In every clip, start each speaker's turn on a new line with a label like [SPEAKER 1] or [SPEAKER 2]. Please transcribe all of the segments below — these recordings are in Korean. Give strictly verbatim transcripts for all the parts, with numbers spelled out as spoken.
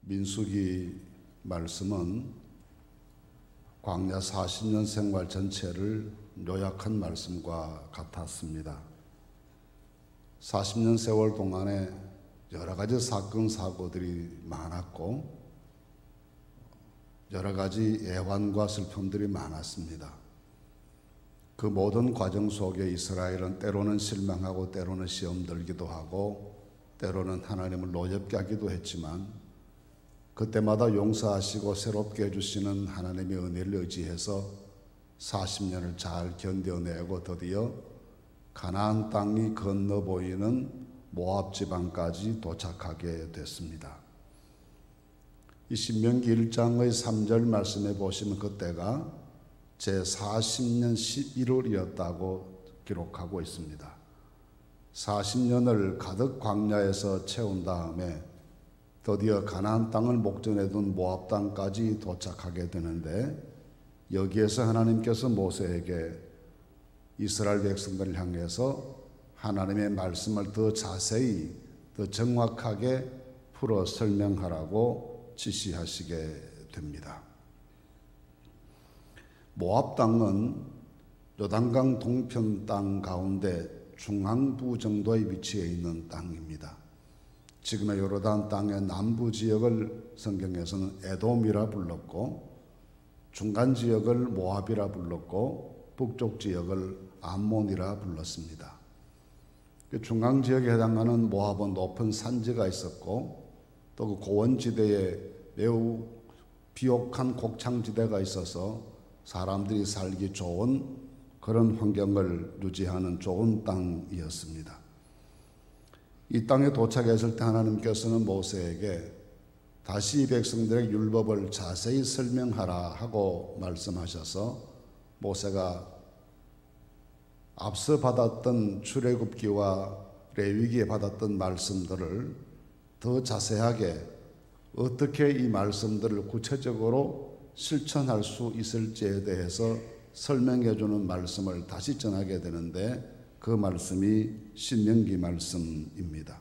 [SPEAKER 1] 민수기 말씀은 광야 사십 년 생활 전체를 요약한 말씀과 같았습니다. 사십 년 세월 동안에 여러 가지 사건 사고들이 많았고 여러 가지 애환과 슬픔들이 많았습니다. 그 모든 과정 속에 이스라엘은 때로는 실망하고 때로는 시험 들기도 하고 때로는 하나님을 노엽게 하기도 했지만 그때마다 용서하시고 새롭게 해주시는 하나님의 은혜를 의지해서 사십 년을 잘 견뎌내고 드디어 가나안 땅이 건너 보이는 모압 지방까지 도착하게 됐습니다. 이 신명기 일 장의 삼 절 말씀해 보시면 그때가 제사십 년 십일월이었다고 기록하고 있습니다. 사십 년을 가득 광야에서 채운 다음에 드디어 가나안 땅을 목전에 둔 모압 땅까지 도착하게 되는데 여기에서 하나님께서 모세에게 이스라엘 백성들을 향해서 하나님의 말씀을 더 자세히 더 정확하게 풀어 설명하라고 지시하시게 됩니다. 모압 땅은 요단강 동편 땅 가운데 중앙부 정도의 위치에 있는 땅입니다. 지금의 요르단 땅의 남부 지역을 성경에서는 에돔이라 불렀고 중간 지역을 모압이라 불렀고 북쪽 지역을 암몬이라 불렀습니다. 그 중앙 지역에 해당하는 모압은 높은 산지가 있었고 또 그 고원지대에 매우 비옥한 곡창지대가 있어서 사람들이 살기 좋은 그런 환경을 유지하는 좋은 땅이었습니다. 이 땅에 도착했을 때 하나님께서는 모세에게 다시 이 백성들의 율법을 자세히 설명하라 하고 말씀하셔서 모세가 앞서 받았던 출애굽기와 레위기에 받았던 말씀들을 더 자세하게 어떻게 이 말씀들을 구체적으로 실천할 수 있을지에 대해서 설명해 주는 말씀을 다시 전하게 되는데 그 말씀이 신명기 말씀입니다.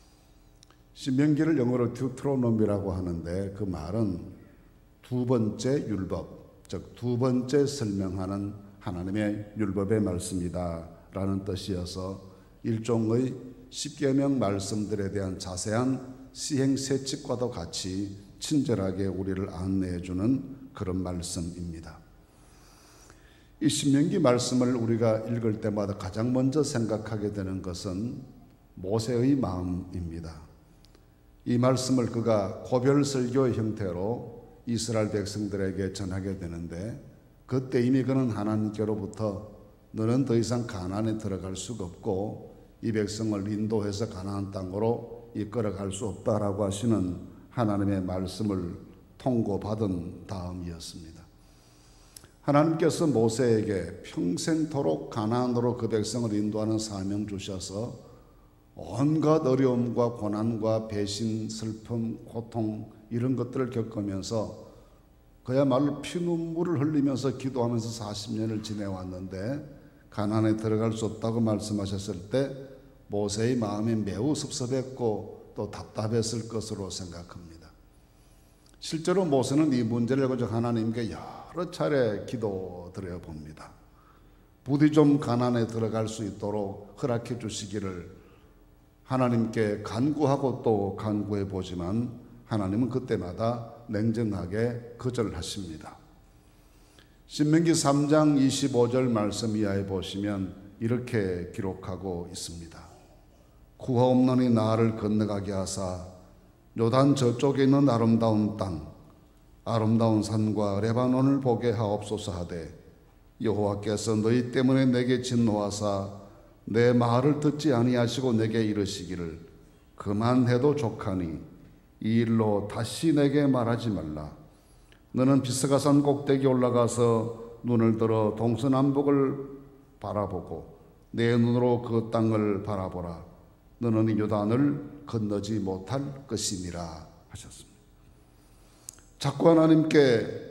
[SPEAKER 1] 신명기를 영어로 듀트로노미라고 하는데 그 말은 두 번째 율법, 즉 두 번째 설명하는 하나님의 율법의 말씀이다 라는 뜻이어서 일종의 십계명 말씀들에 대한 자세한 시행세칙과도 같이 친절하게 우리를 안내해 주는 그런 말씀입니다. 이 신명기 말씀을 우리가 읽을 때마다 가장 먼저 생각하게 되는 것은 모세의 마음입니다. 이 말씀을 그가 고별설교의 형태로 이스라엘 백성들에게 전하게 되는데 그때 이미 그는 하나님께로부터 너는 더 이상 가나안에 들어갈 수가 없고 이 백성을 인도해서 가나안 땅으로 이끌어갈 수 없다라고 하시는 하나님의 말씀을 통고받은 다음이었습니다. 하나님께서 모세에게 평생토록 가나안으로 그 백성을 인도하는 사명 주셔서 온갖 어려움과 고난과 배신, 슬픔, 고통 이런 것들을 겪으면서 그야말로 피눈물을 흘리면서 기도하면서 사십 년을 지내왔는데 가나안에 들어갈 수 없다고 말씀하셨을 때 모세의 마음이 매우 섭섭했고 또 답답했을 것으로 생각합니다. 실제로 모세는 이 문제를 가지고 하나님께 여러 차례 기도드려 봅니다. 부디 좀 가나안에 들어갈 수 있도록 허락해 주시기를 하나님께 간구하고 또 간구해 보지만 하나님은 그때마다 냉정하게 거절하십니다. 신명기 삼 장 이십오 절 말씀 이하에 보시면 이렇게 기록하고 있습니다. 구하 없노니 나를 건너가게 하사 요단 저쪽에 있는 아름다운 땅 아름다운 산과 레바논을 보게 하옵소서 하되 여호와께서 너희 때문에 내게 진노하사 내 말을 듣지 아니하시고 내게 이르시기를 그만해도 족하니 이 일로 다시 내게 말하지 말라. 너는 비스가산 꼭대기 올라가서 눈을 들어 동서남북을 바라보고 내 눈으로 그 땅을 바라보라. 너는 이 요단을 건너지 못할 것이니라 하셨습니다. 자꾸 하나님께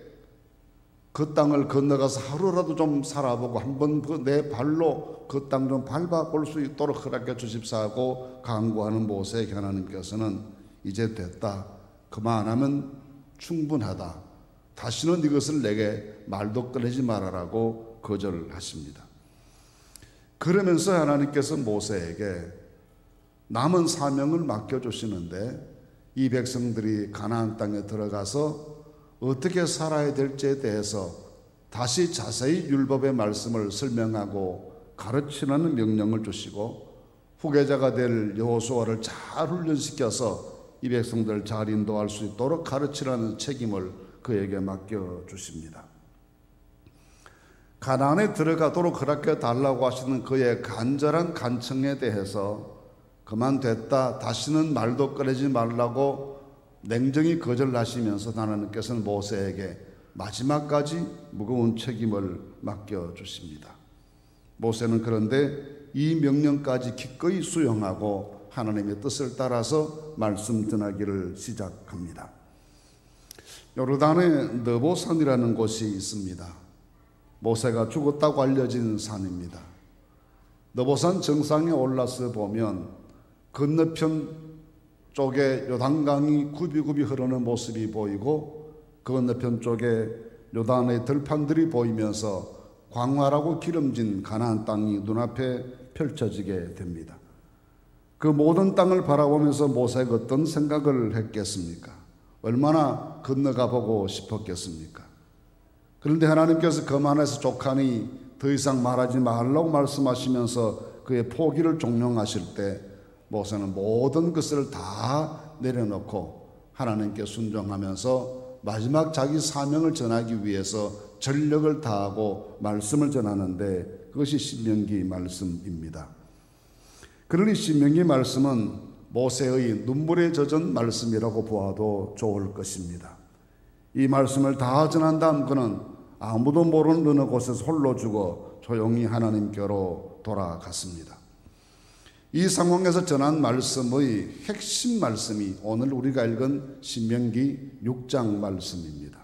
[SPEAKER 1] 그 땅을 건너가서 하루라도 좀 살아보고 한번 내 발로 그 땅 좀 밟아볼 수 있도록 허락해 주십사 하고 간구하는 모세에게 하나님께서는 이제 됐다. 그만하면 충분하다. 다시는 이것을 내게 말도 꺼내지 말아라고 거절하십니다. 그러면서 하나님께서 모세에게 남은 사명을 맡겨주시는데 이 백성들이 가나안 땅에 들어가서 어떻게 살아야 될지에 대해서 다시 자세히 율법의 말씀을 설명하고 가르치라는 명령을 주시고 후계자가 될 여호수아를 잘 훈련시켜서 이 백성들을 잘 인도할 수 있도록 가르치라는 책임을 그에게 맡겨주십니다. 가나안에 들어가도록 허락해 달라고 하시는 그의 간절한 간청에 대해서 그만 됐다, 다시는 말도 꺼내지 말라고 냉정히 거절하시면서 하나님께서는 모세에게 마지막까지 무거운 책임을 맡겨주십니다. 모세는 그런데 이 명령까지 기꺼이 수용하고 하나님의 뜻을 따라서 말씀 전하기를 시작합니다. 요르단에 느보산이라는 곳이 있습니다. 모세가 죽었다고 알려진 산입니다. 느보산 정상에 올라서 보면 건너편 쪽에 요단강이 굽이굽이 흐르는 모습이 보이고 그 건너편 쪽에 요단의 들판들이 보이면서 광활하고 기름진 가나안 땅이 눈앞에 펼쳐지게 됩니다. 그 모든 땅을 바라보면서 모세가 어떤 생각을 했겠습니까? 얼마나 건너가 보고 싶었겠습니까? 그런데 하나님께서 거만해서 족하니 더 이상 말하지 말라고 말씀하시면서 그의 포기를 종용하실 때 모세는 모든 것을 다 내려놓고 하나님께 순종하면서 마지막 자기 사명을 전하기 위해서 전력을 다하고 말씀을 전하는데 그것이 신명기 말씀입니다. 그러니 신명기 말씀은 모세의 눈물에 젖은 말씀이라고 보아도 좋을 것입니다. 이 말씀을 다 전한 다음 그는 아무도 모르는 어느 곳에서 홀로 죽어 조용히 하나님께로 돌아갔습니다. 이 상황에서 전한 말씀의 핵심 말씀이 오늘 우리가 읽은 신명기 육 장 말씀입니다.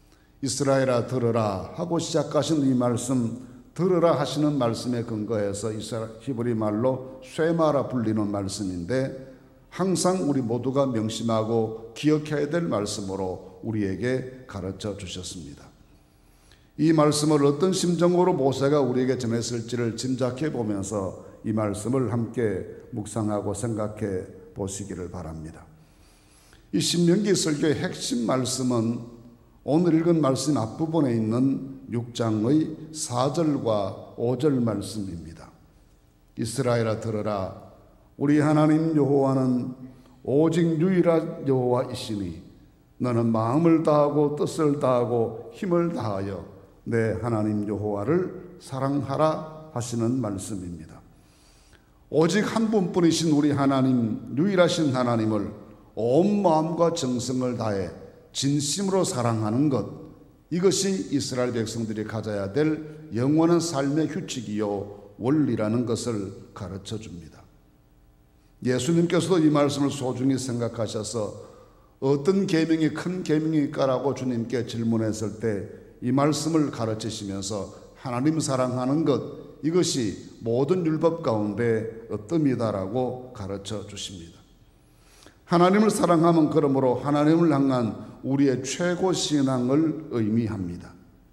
[SPEAKER 1] 이스라엘아 들으라 하고 시작하신 이 말씀, 들으라 하시는 말씀에 근거해서 히브리 말로 쇠마라 불리는 말씀인데 항상 우리 모두가 명심하고 기억해야 될 말씀으로 우리에게 가르쳐 주셨습니다. 이 말씀을 어떤 심정으로 모세가 우리에게 전했을지를 짐작해 보면서 이 말씀을 함께 묵상하고 생각해 보시기를 바랍니다. 이 신명기 설교의 핵심 말씀은 오늘 읽은 말씀 앞부분에 있는 육 장의 사 절과 오 절 말씀입니다. 이스라엘아 들으라, 우리 하나님 여호와는 오직 유일한 여호와이시니 너는 마음을 다하고 뜻을 다하고 힘을 다하여 내 하나님 여호와를 사랑하라 하시는 말씀입니다. 오직 한 분뿐이신 우리 하나님, 유일하신 하나님을 온 마음과 정성을 다해 진심으로 사랑하는 것, 이것이 이스라엘 백성들이 가져야 될 영원한 삶의 규칙이요 원리라는 것을 가르쳐 줍니다. 예수님께서도 이 말씀을 소중히 생각하셔서 어떤 계명이 큰 계명일까라고 주님께 질문했을 때 이 말씀을 가르치시면서 하나님 사랑하는 것, 이것이 모든 율법 가운데 어뜸이다라고 가르쳐 주십니다. 하나님을 사랑하면 그러므로 하나님을 향한 우리의 최고 신앙을 의미합니다.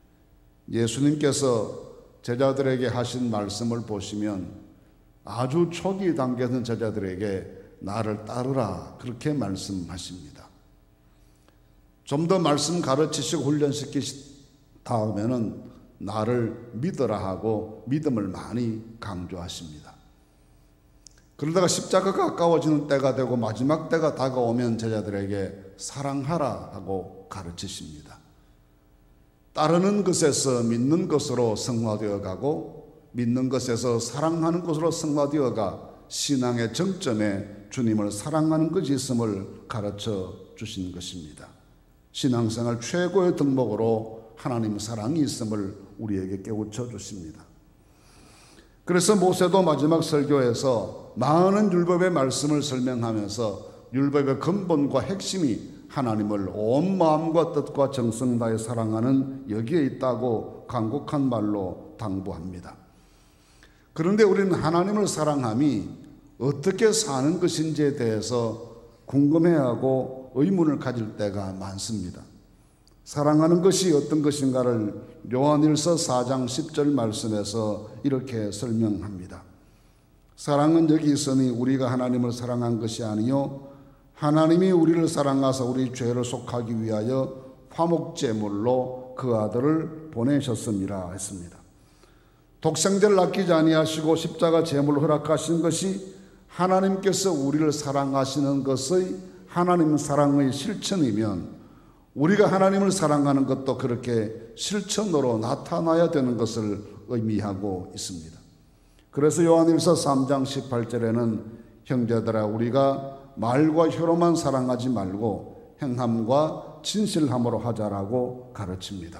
[SPEAKER 1] 예수님께서 제자들에게 하신 말씀을 보시면 아주 초기 단계의 제자들에게 나를 따르라 그렇게 말씀하십니다. 좀 더 말씀 가르치시고 훈련시키신 다음에는 나를 믿으라 하고 믿음을 많이 강조하십니다. 그러다가 십자가가 가까워지는 때가 되고 마지막 때가 다가오면 제자들에게 사랑하라 하고 가르치십니다. 따르는 것에서 믿는 것으로 성화되어 가고 믿는 것에서 사랑하는 것으로 성화되어 가 신앙의 정점에 주님을 사랑하는 것이 있음을 가르쳐 주신 것입니다. 신앙생활 최고의 덕목으로 하나님 사랑이 있음을 우리에게 깨우쳐 주십니다. 그래서 모세도 마지막 설교에서 많은 율법의 말씀을 설명하면서 율법의 근본과 핵심이 하나님을 온 마음과 뜻과 정성 다해 사랑하는 여기에 있다고 간곡한 말로 당부합니다. 그런데 우리는 하나님을 사랑함이 어떻게 사는 것인지에 대해서 궁금해하고 의문을 가질 때가 많습니다. 사랑하는 것이 어떤 것인가를 요한일서 사 장 십 절 말씀에서 이렇게 설명합니다. 사랑은 여기 있으니 우리가 하나님을 사랑한 것이 아니요 하나님이 우리를 사랑하사 우리 죄를 속하기 위하여 화목제물로 그 아들을 보내셨음이라 했습니다. 독생자를 아끼지 아니하시고 십자가 제물을 허락하신 것이 하나님께서 우리를 사랑하시는 것의 하나님 사랑의 실천이면 우리가 하나님을 사랑하는 것도 그렇게 실천으로 나타나야 되는 것을 의미하고 있습니다. 그래서 요한일서 삼 장 십팔 절에는 형제들아 우리가 말과 혀로만 사랑하지 말고 행함과 진실함으로 하자라고 가르칩니다.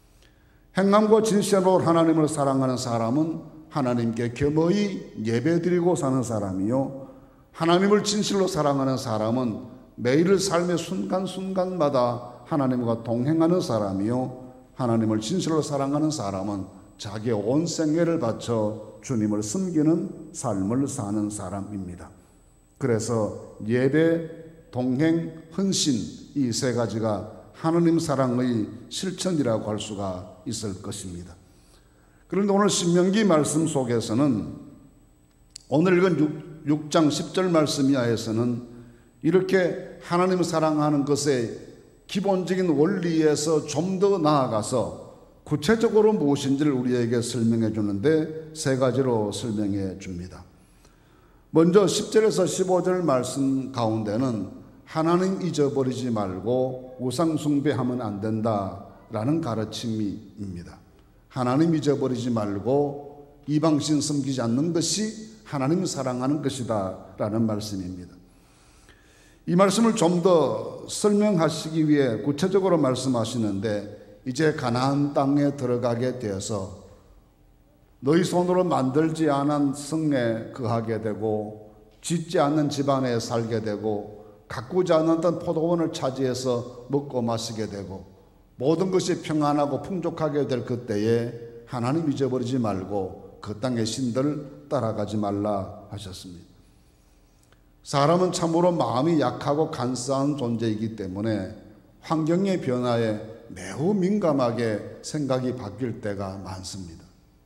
[SPEAKER 1] 행함과 진실함으로 하나님을 사랑하는 사람은 하나님께 겸허히 예배드리고 사는 사람이요 하나님을 진실로 사랑하는 사람은 매일 삶의 순간순간마다 하나님과 동행하는 사람이요 하나님을 진실로 사랑하는 사람은 자기의 온 생애를 바쳐 주님을 섬기는 삶을 사는 사람입니다. 그래서 예배, 동행, 헌신 이 세 가지가 하나님 사랑의 실천이라고 할 수가 있을 것입니다. 그런데 오늘 신명기 말씀 속에서는 오늘 읽은 육 장 십 절 말씀 이하에서는 이렇게 하나님 사랑하는 것의 기본적인 원리에서 좀 더 나아가서 구체적으로 무엇인지를 우리에게 설명해 주는데 세 가지로 설명해 줍니다. 먼저 십 절에서 십오 절 말씀 가운데는 하나님 잊어버리지 말고 우상 숭배하면 안 된다라는 가르침입니다. 하나님 잊어버리지 말고 이방신 섬기지 않는 것이 하나님 사랑하는 것이다 라는 말씀입니다. 이 말씀을 좀 더 설명하시기 위해 구체적으로 말씀하시는데 이제 가나안 땅에 들어가게 되어서 너희 손으로 만들지 않은 성에 거하게 되고 짓지 않는 집안에 살게 되고 가꾸지 않았던 포도원을 차지해서 먹고 마시게 되고 모든 것이 평안하고 풍족하게 될 그때에 하나님 잊어버리지 말고 그 땅의 신들 따라가지 말라 하셨습니다. 사람은 참으로 마음이 약하고 간사한 존재이기 때문에 환경의 변화에 매우 민감하게 생각이 바뀔 때가 많습니다.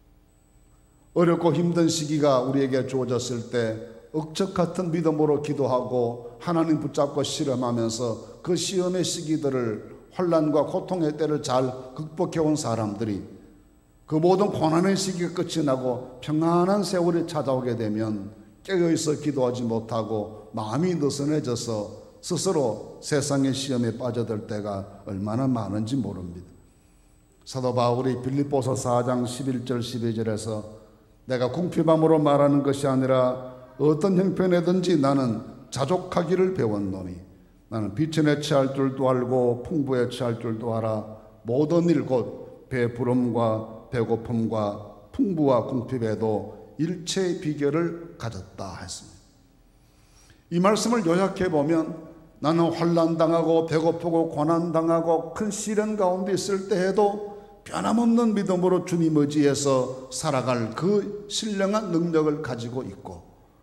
[SPEAKER 1] 어렵고 힘든 시기가 우리에게 주어졌을 때 억척 같은 믿음으로 기도하고 하나님 붙잡고 실험하면서 그 시험의 시기들을 환난과 고통의 때를 잘 극복해 온 사람들이 그 모든 고난의 시기가 끝이 나고 평안한 세월이 찾아오게 되면 깨어있어 기도하지 못하고 마음이 느슨해져서 스스로 세상의 시험에 빠져들 때가 얼마나 많은지 모릅니다. 사도 바울이 빌립보서 사 장 십일 절 십이 절에서 내가 궁핍함으로 말하는 것이 아니라 어떤 형편에든지 나는 자족하기를 배웠노니 나는 비천에 취할 줄도 알고 풍부에 취할 줄도 알아 모든 일 곧 배부름과 배고픔과 풍부와 궁핍에도 일체의 비결을 가졌다 했습니다. 이 말씀을 요약해 보면 나는 환난당하고 배고프고 고난당하고 큰 시련 가운데 있을 때에도 변함없는 믿음으로 주님 의지해서 살아갈 그 신령한 능력을 가지고 있고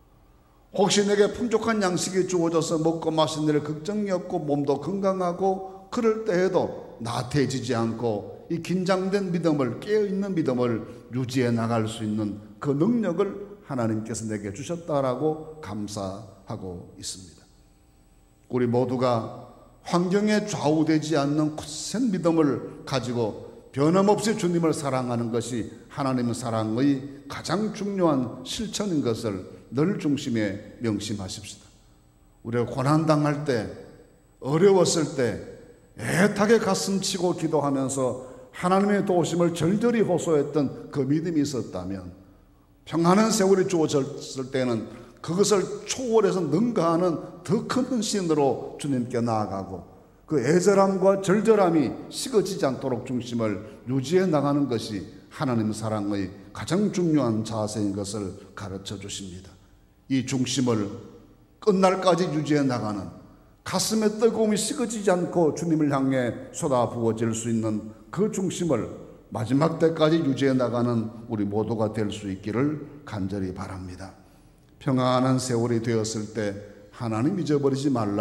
[SPEAKER 1] 혹시 내게 풍족한 양식이 주어져서 먹고 마신 일 걱정이 없고 몸도 건강하고 그럴 때에도 나태해지지 않고 이 긴장된 믿음을 깨어있는 믿음을 유지해 나갈 수 있는 그 능력을 하나님께서 내게 주셨다라고 감사하고 있습니다. 우리 모두가 환경에 좌우되지 않는 굳센 믿음을 가지고 변함없이 주님을 사랑하는 것이 하나님 사랑의 가장 중요한 실천인 것을 늘 중심에 명심하십시다. 우리가 고난당할 때, 어려웠을 때 애타게 가슴치고 기도하면서 하나님의 도우심을 절절히 호소했던 그 믿음이 있었다면 평안한 세월이 주어졌을 때는 그것을 초월해서 능가하는 더 큰 헌신으로 주님께 나아가고 그 애절함과 절절함이 식어지지 않도록 중심을 유지해 나가는 것이 하나님 사랑의 가장 중요한 자세인 것을 가르쳐 주십니다. 이 중심을 끝날까지 유지해 나가는 가슴의 뜨거움이 식어지지 않고 주님을 향해 쏟아부어질 수 있는 그 중심을 마지막 때까지 유지해 나가는 우리 모두가 될 수 있기를 간절히 바랍니다. 평안한 세월이 되었을 때 하나님 잊어버리지 말라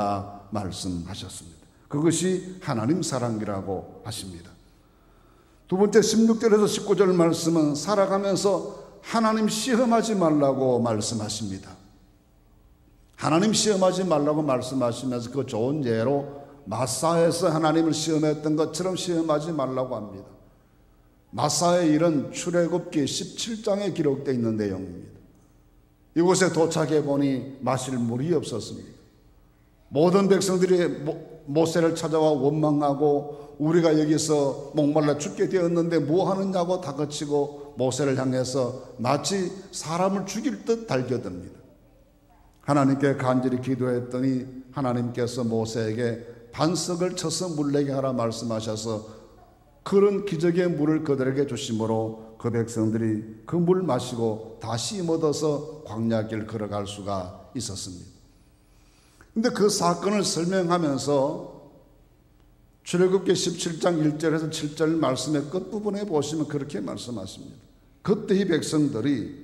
[SPEAKER 1] 말씀하셨습니다. 그것이 하나님 사랑이라고 하십니다. 두 번째 십육 절에서 십구 절 말씀은 살아가면서 하나님 시험하지 말라고 말씀하십니다. 하나님 시험하지 말라고 말씀하시면서 그 좋은 예로 마사에서 하나님을 시험했던 것처럼 시험하지 말라고 합니다. 마사의 일은 출애굽기 십칠 장에 기록되어 있는 내용입니다. 이곳에 도착해 보니 마실 물이 없었습니다. 모든 백성들이 모세를 찾아와 원망하고 우리가 여기서 목말라 죽게 되었는데 뭐 하느냐고 다그치고 모세를 향해서 마치 사람을 죽일 듯 달겨듭니다. 하나님께 간절히 기도했더니 하나님께서 모세에게 반석을 쳐서 물 내게 하라 말씀하셔서 그런 기적의 물을 그들에게 주심으로 그 백성들이 그 물 마시고 다시 힘 얻어서 광야길 걸어갈 수가 있었습니다. 근데 그 사건을 설명하면서 출애굽기 십칠 장 일 절에서 칠 절 말씀의 끝부분에 보시면 그렇게 말씀하십니다. 그때 이 백성들이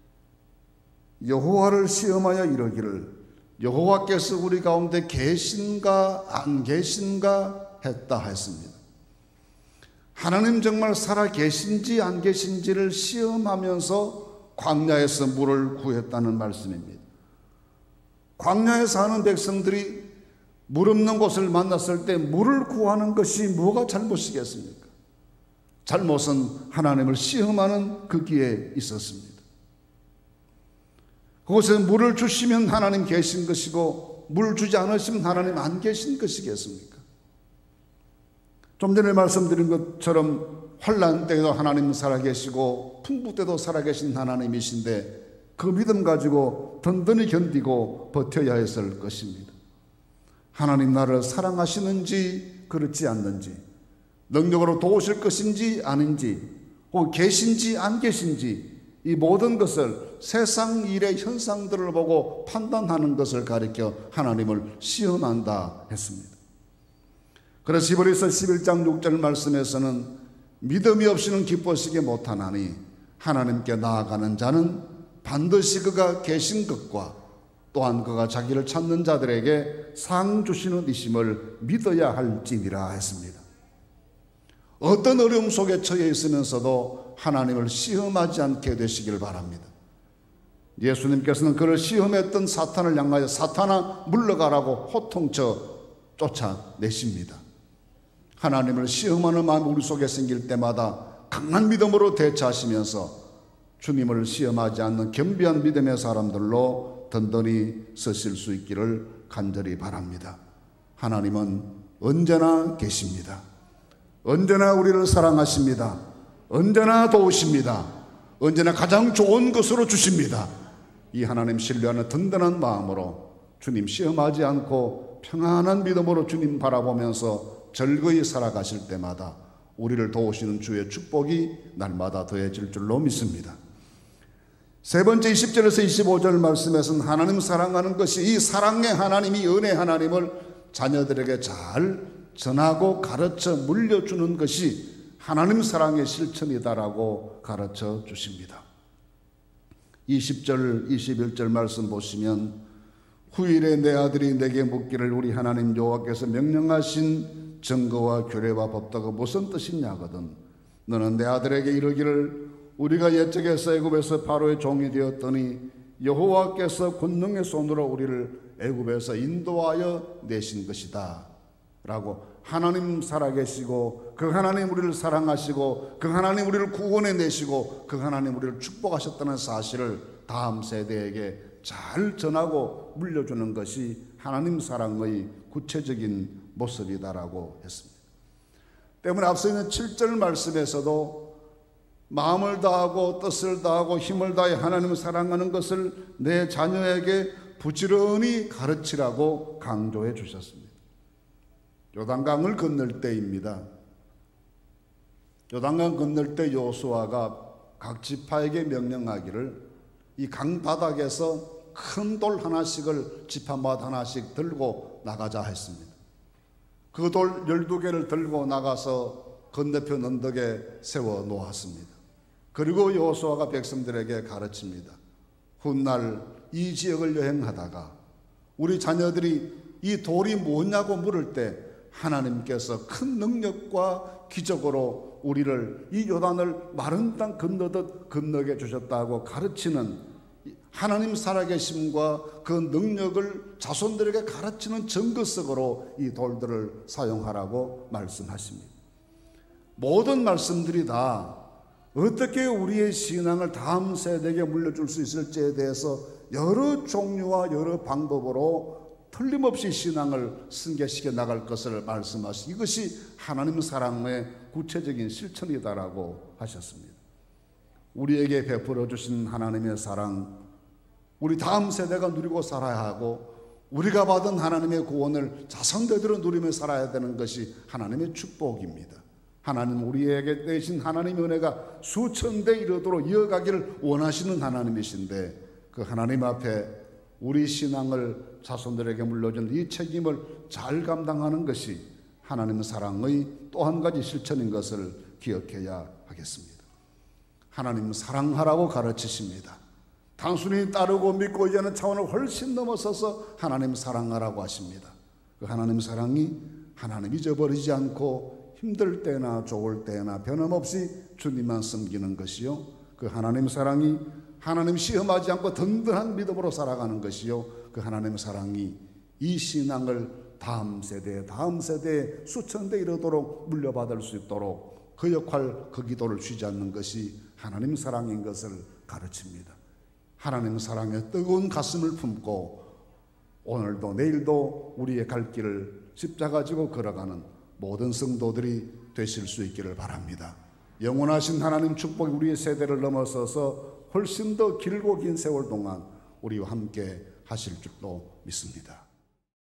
[SPEAKER 1] 여호와를 시험하여 이르기를 여호와께서 우리 가운데 계신가 안 계신가 했다 했습니다. 하나님 정말 살아 계신지 안 계신지를 시험하면서 광야에서 물을 구했다는 말씀입니다. 광야에 사는 백성들이 물 없는 곳을 만났을 때 물을 구하는 것이 뭐가 잘못이겠습니까? 잘못은 하나님을 시험하는 거기에 있었습니다. 그곳에 물을 주시면 하나님 계신 것이고 물 주지 않으시면 하나님 안 계신 것이겠습니까? 좀 전에 말씀드린 것처럼 환난 때에도 하나님 살아계시고 풍부 때도 살아계신 하나님이신데 그 믿음 가지고 든든히 견디고 버텨야 했을 것입니다. 하나님 나를 사랑하시는지 그렇지 않는지, 능력으로 도우실 것인지 아닌지, 혹 계신지 안 계신지, 이 모든 것을 세상 일의 현상들을 보고 판단하는 것을 가리켜 하나님을 시험한다 했습니다. 그래서 히브리서 십일 장 육 절 말씀에서는 믿음이 없이는 기뻐하시게 못하나니 하나님께 나아가는 자는 반드시 그가 계신 것과 또한 그가 자기를 찾는 자들에게 상 주시는 이심을 믿어야 할지니라 했습니다. 어떤 어려움 속에 처해 있으면서도 하나님을 시험하지 않게 되시길 바랍니다. 예수님께서는 그를 시험했던 사탄을 향하여 사탄아 물러가라고 호통쳐 쫓아내십니다. 하나님을 시험하는 마음이 우리 속에 생길 때마다 강한 믿음으로 대처하시면서 주님을 시험하지 않는 겸비한 믿음의 사람들로 든든히 서실 수 있기를 간절히 바랍니다. 하나님은 언제나 계십니다. 언제나 우리를 사랑하십니다. 언제나 도우십니다. 언제나 가장 좋은 것으로 주십니다. 이 하나님 신뢰하는 든든한 마음으로 주님 시험하지 않고 평안한 믿음으로 주님 바라보면서 즐거이 살아가실 때마다 우리를 도우시는 주의 축복이 날마다 더해질 줄로 믿습니다. 세 번째 이십 절에서 이십오 절 말씀에서는 하나님 사랑하는 것이 이 사랑의 하나님이 은혜 하나님을 자녀들에게 잘 전하고 가르쳐 물려주는 것이 하나님 사랑의 실천이다라고 가르쳐 주십니다. 이십 절 이십일 절 말씀 보시면 후일에 내 아들이 내게 묻기를 우리 하나님 여호와께서 명령하신 증거와 규례와 법도가 무슨 뜻이냐거든 너는 내 아들에게 이르기를 우리가 옛적에서 애굽에서 바로의 종이 되었더니 여호와께서 권능의 손으로 우리를 애굽에서 인도하여 내신 것이다 라고 하나님 살아계시고 그 하나님 우리를 사랑하시고 그 하나님 우리를 구원해 내시고 그 하나님 우리를 축복하셨다는 사실을 다음 세대에게 잘 전하고 물려주는 것이 하나님 사랑의 구체적인 모습이다라고 했습니다. 때문에 앞서 있는 칠 절 말씀에서도 마음을 다하고 뜻을 다하고 힘을 다해 하나님을 사랑하는 것을 내 자녀에게 부지런히 가르치라고 강조해 주셨습니다. 요단강을 건널 때입니다. 요단강 건널 때 여호수아가 각 지파에게 명령하기를 이 강 바닥에서 큰 돌 하나씩을 지파마다 하나씩 들고 나가자 했습니다. 그 돌 열두 개를 들고 나가서 건너편 언덕에 세워 놓았습니다. 그리고 여호수아가 백성들에게 가르칩니다. 훗날 이 지역을 여행하다가 우리 자녀들이 이 돌이 뭐냐고 물을 때 하나님께서 큰 능력과 기적으로 우리를 이 요단을 마른 땅 건너듯 건너게 주셨다고 가르치는 하나님 살아계심과 그 능력을 자손들에게 가르치는 증거석으로 이 돌들을 사용하라고 말씀하십니다. 모든 말씀들이 다 어떻게 우리의 신앙을 다음 세대에게 물려줄 수 있을지에 대해서 여러 종류와 여러 방법으로 틀림없이 신앙을 승계시켜 나갈 것을 말씀하시, 이것이 하나님 사랑의 구체적인 실천이다라고 하셨습니다. 우리에게 베풀어 주신 하나님의 사랑, 우리 다음 세대가 누리고 살아야 하고 우리가 받은 하나님의 구원을 자손대대로 누리며 살아야 되는 것이 하나님의 축복입니다. 하나님 우리에게 내신 하나님의 은혜가 수천 대 이르도록 이어가기를 원하시는 하나님이신데, 그 하나님 앞에 우리 신앙을 자손들에게 물려준 이 책임을 잘 감당하는 것이 하나님 사랑의 또 한 가지 실천인 것을 기억해야 하겠습니다. 하나님 사랑하라고 가르치십니다. 단순히 따르고 믿고 이제는 차원을 훨씬 넘어서서 하나님 사랑하라고 하십니다. 그 하나님 사랑이 하나님 잊어버리지 않고 힘들 때나 좋을 때나 변함없이 주님만 섬기는 것이요, 그 하나님 사랑이 하나님 시험하지 않고 든든한 믿음으로 살아가는 것이요, 그 하나님 사랑이 이 신앙을 다음 세대 다음 세대에 수천 대 이르도록 물려받을 수 있도록 그 역할 그 기도를 쉬지 않는 것이 하나님 사랑인 것을 가르칩니다. 하나님 사랑에 뜨거운 가슴을 품고 오늘도 내일도 우리의 갈 길을 십자가 지고 걸어가는 모든 성도들이 되실 수 있기를 바랍니다. 영원하신 하나님 축복이 우리의 세대를 넘어서서 훨씬 더 길고 긴 세월 동안 우리와 함께 하실 줄도 믿습니다.